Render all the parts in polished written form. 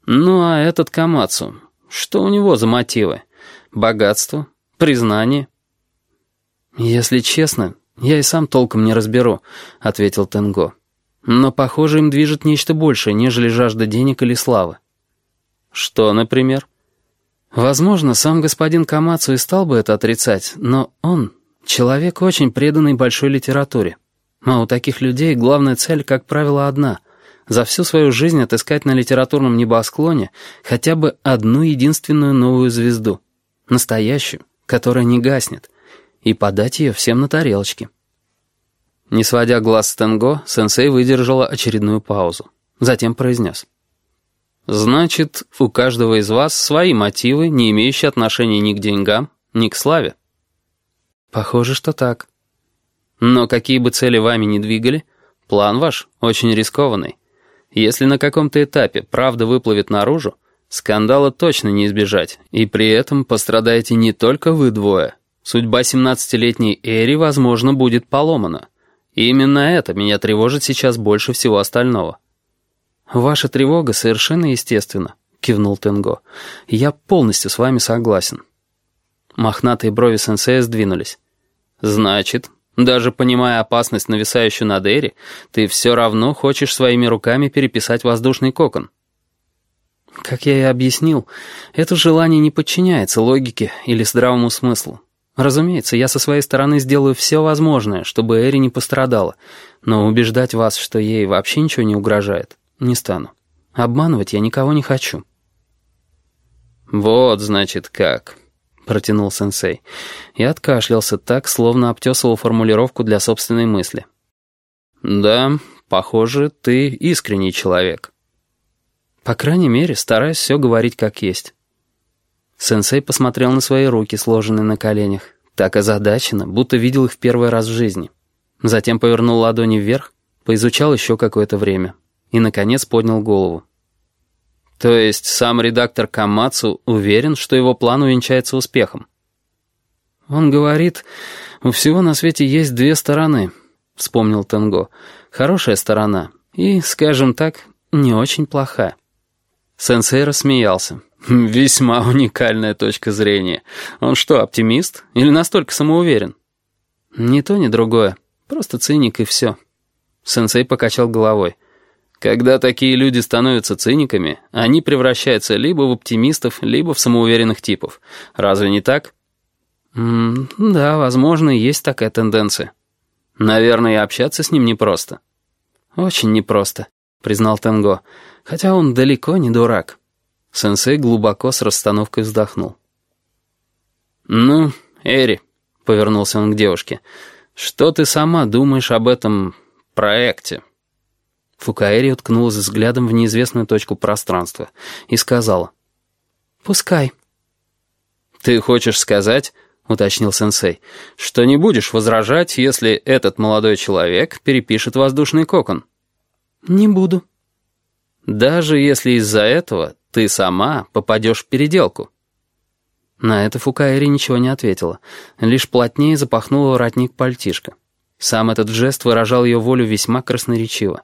Ну а этот Камацу, что у него за мотивы? Богатство? Признание? «Если честно, я и сам толком не разберу», — ответил Тенго. «Но, похоже, им движет нечто большее, нежели жажда денег или славы». «Что, например?» «Возможно, сам господин Камацу и стал бы это отрицать, но он — человек, очень преданный большой литературе. А у таких людей главная цель, как правило, одна — за всю свою жизнь отыскать на литературном небосклоне хотя бы одну единственную новую звезду, настоящую, которая не гаснет, и подать ее всем на тарелочке». Не сводя глаз с Тенго, сенсей выдержала очередную паузу. Затем произнес: «Значит, у каждого из вас свои мотивы, не имеющие отношения ни к деньгам, ни к славе». «Похоже, что так». «Но какие бы цели вами ни двигали, план ваш очень рискованный. Если на каком-то этапе правда выплывет наружу, скандала точно не избежать, и при этом пострадаете не только вы двое. Судьба 17-летней Эри, возможно, будет поломана. И именно это меня тревожит сейчас больше всего остального». «Ваша тревога совершенно естественна», — кивнул Тенго. «Я полностью с вами согласен». Мохнатые брови сенсея сдвинулись. «Значит, даже понимая опасность, нависающую над Эри, ты все равно хочешь своими руками переписать воздушный кокон?» «Как я и объяснил, это желание не подчиняется логике или здравому смыслу. Разумеется, я со своей стороны сделаю все возможное, чтобы Эри не пострадала, но убеждать вас, что ей вообще ничего не угрожает, не стану. Обманывать я никого не хочу». «Вот, значит, как», — протянул сенсей, и откашлялся так, словно обтесывал формулировку для собственной мысли. «Да, похоже, ты искренний человек». «По крайней мере, стараюсь все говорить как есть». Сенсей посмотрел на свои руки, сложенные на коленях, так озадаченно, будто видел их в первый раз в жизни. Затем повернул ладони вверх, поизучал еще какое-то время и, наконец, поднял голову. «То есть сам редактор Камацу уверен, что его план увенчается успехом?» «Он говорит, у всего на свете есть две стороны», — вспомнил Тенго. «Хорошая сторона и, скажем так, не очень плохая». Сенсей рассмеялся. «Весьма уникальная точка зрения. Он что, оптимист? Или настолько самоуверен?» «Ни то, ни другое. Просто циник и все». Сенсей покачал головой. «Когда такие люди становятся циниками, они превращаются либо в оптимистов, либо в самоуверенных типов. Разве не так?» «Да, возможно, есть такая тенденция». «Наверное, и общаться с ним непросто». «Очень непросто», — признал Тенго. «Хотя он далеко не дурак». Сенсей глубоко с расстановкой вздохнул. «Ну, Эри», — повернулся он к девушке, — «что ты сама думаешь об этом проекте?» Фукаэри уткнулась взглядом в неизвестную точку пространства и сказала: «Пускай». «Ты хочешь сказать, — уточнил сенсей, — что не будешь возражать, если этот молодой человек перепишет воздушный кокон?» «Не буду». «Даже если из-за этого ты сама попадешь в переделку?» На это Фукаэри ничего не ответила, лишь плотнее запахнула воротник пальтишка. Сам этот жест выражал ее волю весьма красноречиво.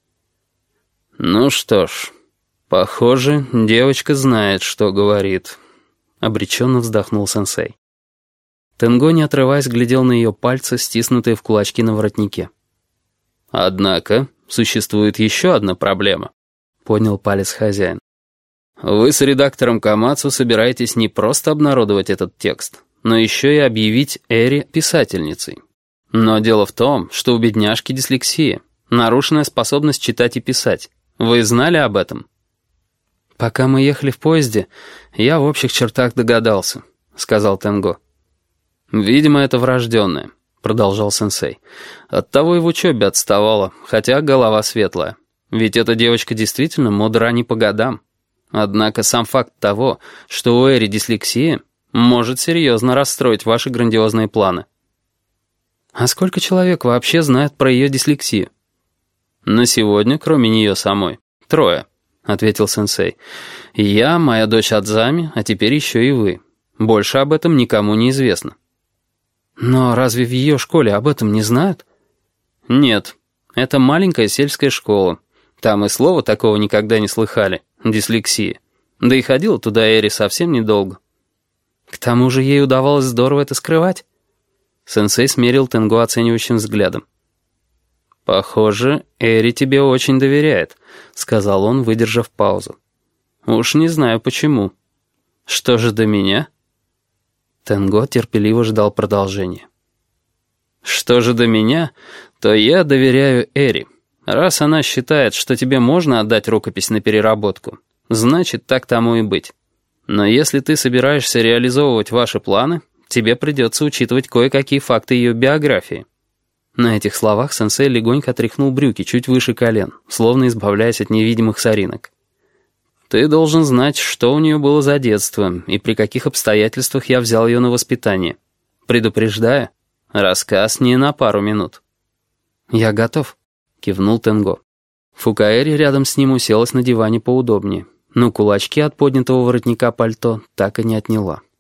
«Ну что ж, похоже, девочка знает, что говорит», — обреченно вздохнул сенсей. Тенго, не отрываясь, глядел на ее пальцы, стиснутые в кулачки на воротнике. «Однако существует еще одна проблема», — поднял палец хозяин. «Вы с редактором Камацу собираетесь не просто обнародовать этот текст, но еще и объявить Эри писательницей. Но дело в том, что у бедняжки дислексия, нарушенная способность читать и писать. Вы знали об этом?» «Пока мы ехали в поезде, я в общих чертах догадался», — сказал Тенго. «Видимо, это врожденное», — продолжал сенсей. «Оттого и в учебе отставала, хотя голова светлая. Ведь эта девочка действительно мудра не по годам. Однако сам факт того, что у Эри дислексия, может серьезно расстроить ваши грандиозные планы». «А сколько человек вообще знает про ее дислексию?» «На сегодня, кроме нее самой, 3, — ответил сенсей. «Я, моя дочь Адзами, а теперь еще и вы. Больше об этом никому не известно». «Но разве в ее школе об этом не знают?» «Нет, это маленькая сельская школа. Там и слова такого никогда не слыхали. Дислексия. Да и ходила туда Эри совсем недолго. К тому же ей удавалось здорово это скрывать. Сенсей смерил Тенго оценивающим взглядом. «Похоже, Эри тебе очень доверяет», — сказал он, выдержав паузу. «Уж не знаю почему. Что же до меня?» Тенго терпеливо ждал продолжения. «Что же до меня, то я доверяю Эри. Раз она считает, что тебе можно отдать рукопись на переработку, значит, так тому и быть. Но если ты собираешься реализовывать ваши планы, тебе придется учитывать кое-какие факты ее биографии». На этих словах сенсей легонько отряхнул брюки чуть выше колен, словно избавляясь от невидимых соринок. «Ты должен знать, что у нее было за детство и при каких обстоятельствах я взял ее на воспитание. Предупреждаю, рассказ не на пару минут». «Я готов», — кивнул Тенго. Фукаэри рядом с ним уселась на диване поудобнее, но кулачки от поднятого воротника пальто так и не отняла.